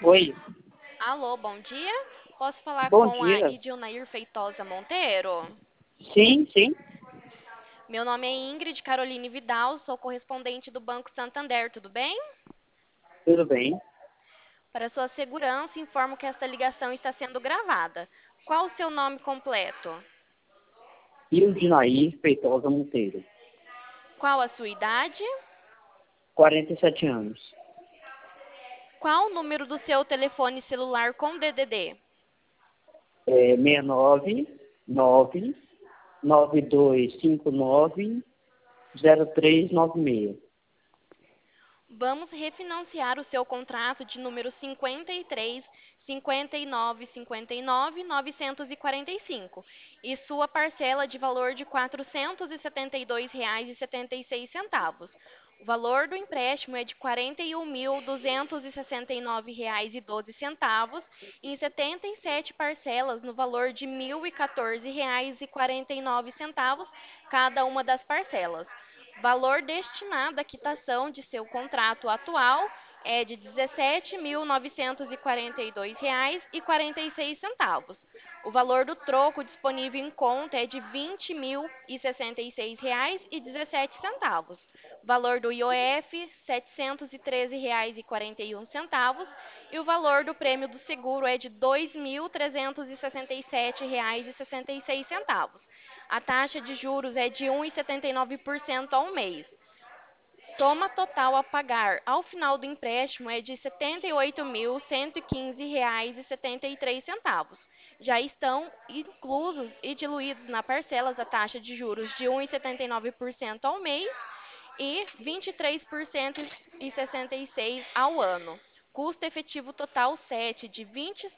Oi, Alô, bom dia. Posso falar bom com a dia. Idilnair Feitosa Monteiro? Sim, sim, Meu nome é Ingrid Caroline Vidal, sou correspondente do Banco Santander, tudo bem? tudo bem. Para sua segurança, informo que esta ligação está sendo gravada. Qual o seu nome completo? Ildinaí Feitosa Monteiro, Qual a sua idade? 47 anos. Qual o número do seu telefone celular com DDD? 699-9259-0396. Vamos refinanciar o seu contrato de número 53, 59, 59, 945 e sua parcela de valor de R$ 472,76. O valor do empréstimo é de R$ 41.269,12 em 77 parcelas no valor de R$ 1.014,49 cada uma das parcelas. Valor destinado à quitação de seu contrato atual é de R$ 17.942,46. O valor do troco disponível em conta é de R$ 20.066,17. O valor do IOF, R$ 713,41. E o valor do prêmio do seguro é de R$ 2.367,66. A taxa de juros é de 1,79% ao mês. Soma total a pagar ao final do empréstimo é de R$ 78.115,73. Já estão inclusos e diluídos na parcelas a taxa de juros de 1,79% ao mês e 23,66% ao ano. Custo efetivo total 7 de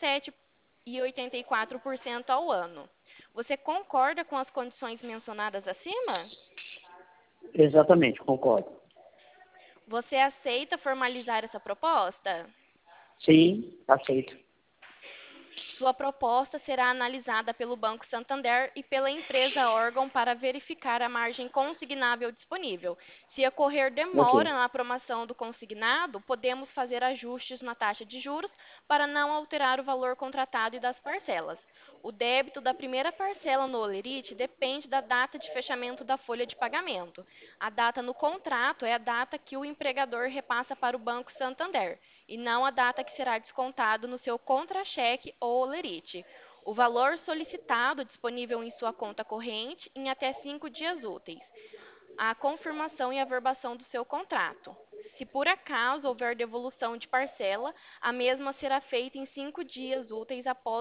27,84% ao ano. Você concorda com as condições mencionadas acima? Exatamente, concordo. Você aceita formalizar essa proposta? Sim, aceito. Sua proposta será analisada pelo Banco Santander e pela empresa órgão para verificar a margem consignável disponível. Se ocorrer Ok, demora na aprovação do consignado, podemos fazer ajustes na taxa de juros para não alterar o valor contratado e das parcelas. O débito da primeira parcela no Olerite depende da data de fechamento da folha de pagamento. A data no contrato é a data que o empregador repassa para o Banco Santander e não a data que será descontado no seu contra-cheque ou olerite. O valor solicitado disponível em sua conta corrente em até 5 dias úteis. A confirmação e averbação do seu contrato. Se por acaso houver devolução de parcela, a mesma será feita em 5 dias úteis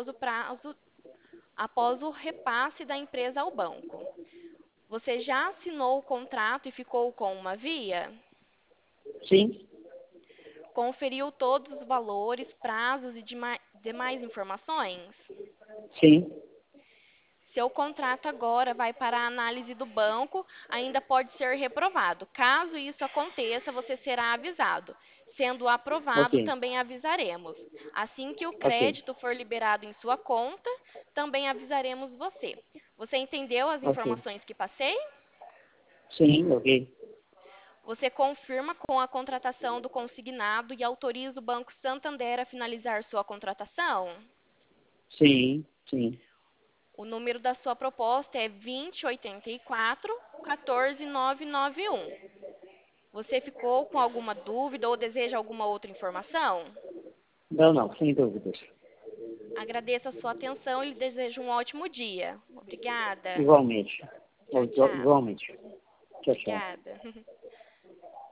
após o repasse da empresa ao banco. Você já assinou o contrato e ficou com uma via? sim, Conferiu todos os valores, prazos e demais informações? sim, Seu contrato agora vai para a análise do banco, ainda pode ser reprovado. Caso isso aconteça, você será avisado. Sendo ok, aprovado, também avisaremos. Assim que o ok, crédito for liberado em sua conta, também avisaremos você. Você entendeu as ok. informações que passei? Sim, ok. Você confirma com a contratação do consignado e autoriza o Banco Santander a finalizar sua contratação? Sim, sim. O número da sua proposta é 2084-14991. Você ficou com alguma dúvida ou deseja alguma outra informação? Não, não, sem dúvidas. Agradeço a sua atenção e lhe desejo um ótimo dia. Obrigada. Igualmente. Tchau, tchau. Igualmente. Tchau, tchau. Obrigada.